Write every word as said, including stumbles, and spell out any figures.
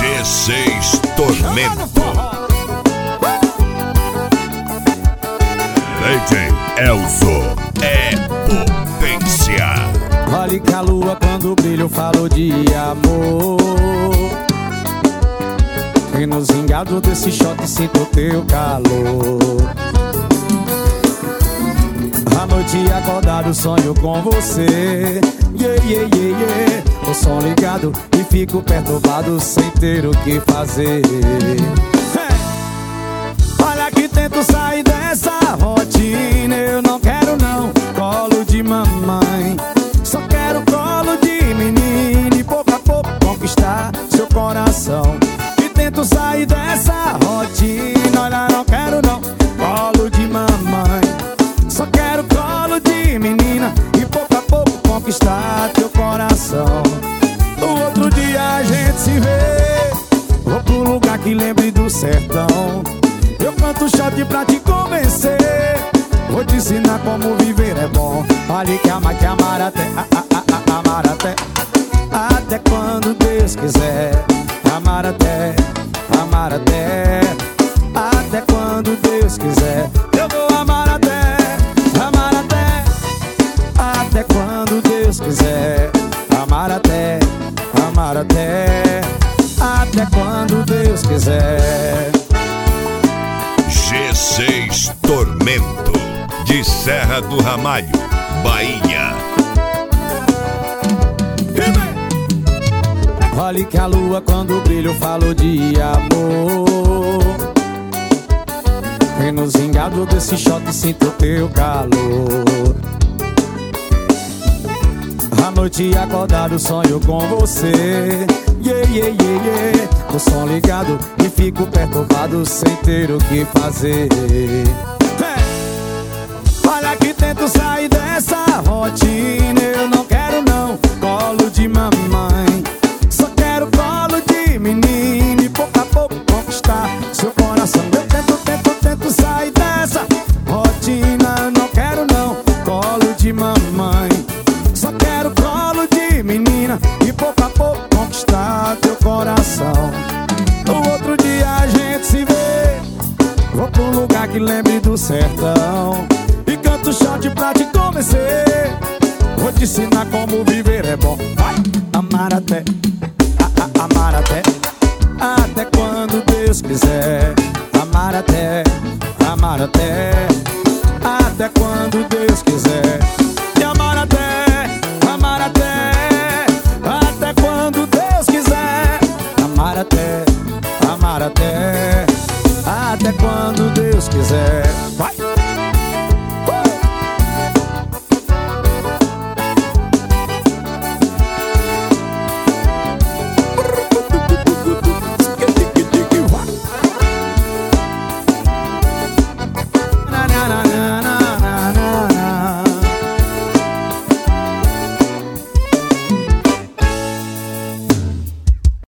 G seis Tormento. D J Elzo é potência. Olhe que a lua quando brilha eu falo de amor. E no zingado desse shot sinto teu calor. À noite acordado sonho com você. Yeah, yeah, yeah, yeah. O som ligado e fico perturbado sem ter o que fazer. Hey! Olha que tento sair dessa rotina. Eu não quero não colo de mamãe. Só quero colo de menino e pouco a pouco conquistar seu coração. E tento sair dessa rotina. Olha, não quero não colo de mamãe. Só quero colo de menina e pouco a pouco conquistar teu coração. No outro dia a gente se vê. Vou pro lugar que lembre do sertão. Eu canto shot pra te convencer. Vou te ensinar como viver é bom. Olha que amar, que amar até, a, a, a, a, amar até, até quando Deus quiser. Amar até, amar até, até quando Deus quiser. Eu vou amar até, amar até, até quando Deus quiser. Amar até, amar até, até quando Deus quiser. G seis Tormento, de Serra do Ramalho, Bahia. Olhe que a lua quando brilha eu falo de amor. E no zingado desse shot sinto teu calor. À noite acordado sonho com você. Yeah, yeah, yeah, yeah. O som ligado e fico perturbado sem ter o que fazer. Hey! Olha que tento sair dessa rotina. Eu não quero não colo de mamãe. Só quero colo de menino e pouco a pouco conquistar seu coração. Eu tento, tento, tento sair dessa rotina. Eu não quero não colo de mamãe. Só quero colo de menina e pouco a pouco conquistar teu coração. No outro dia a gente se vê. Vou pro lugar que lembre do sertão. E canto shot pra te convencer. Vou te ensinar como viver é bom. Vai! Amar até, a, a, amar até, até quando Deus quiser. Amar até, amar até, até quando Deus quiser. E amar até, amar até, até quando Deus quiser. Amar até, amar até, até quando Deus quiser.